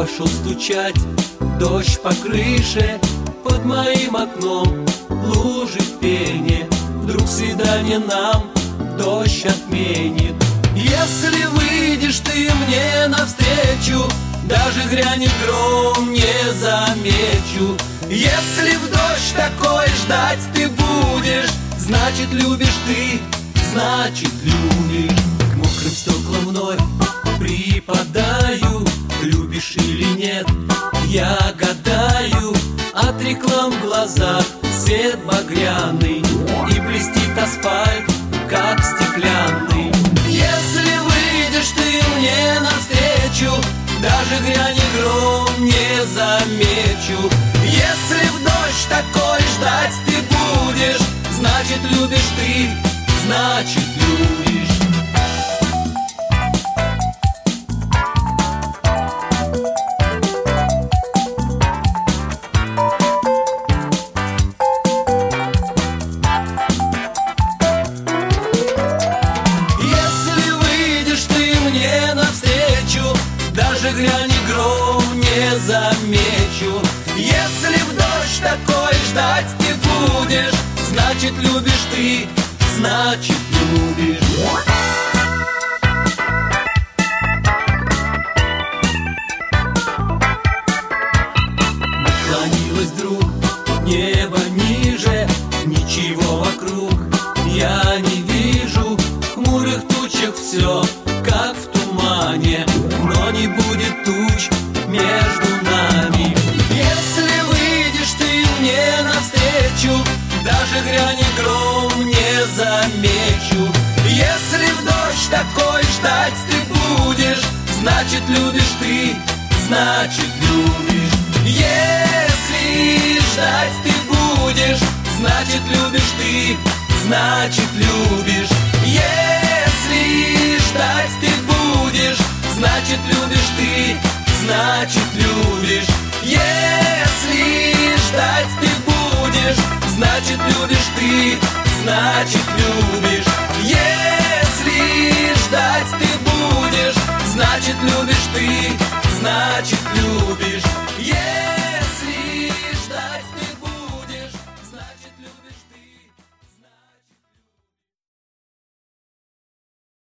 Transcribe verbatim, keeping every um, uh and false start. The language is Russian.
пошел стучать дождь по крыше, под моим окном лужи в пене. Вдруг свидание нам дождь отменит. Если выйдешь ты мне навстречу, даже грянет гром, не замечу. Если в дождь такой ждать ты будешь, значит любишь ты, значит любишь. К мокрым стеклам вновь припадаю, любишь или нет, я гадаю. От реклам в глазах свет багряный, и блестит асфальт, как стеклянный. Если выйдешь ты мне навстречу, даже грянет гром, не замечу. Если в дождь такой ждать ты будешь, значит любишь ты, значит любишь. Даже грянет гром, не замечу. Если в дождь такой ждать ты будешь, значит любишь ты, значит любишь. Наклонилось вдруг небо ниже, ничего вокруг я не вижу. В хмурых тучах все как в тумане, но не будет туч между нами. Если выйдешь ты мне навстречу, даже грянет гром, не замечу. Если в дождь такой ждать ты будешь, значит любишь ты, значит любишь. Если ждать ты будешь, значит любишь ты, значит любишь. Если ждать ты будешь, значит любишь ты, значит любишь. Если ждать ты будешь, значит любишь ты, значит любишь. Если ждать ты будешь, значит любишь ты, значит любишь.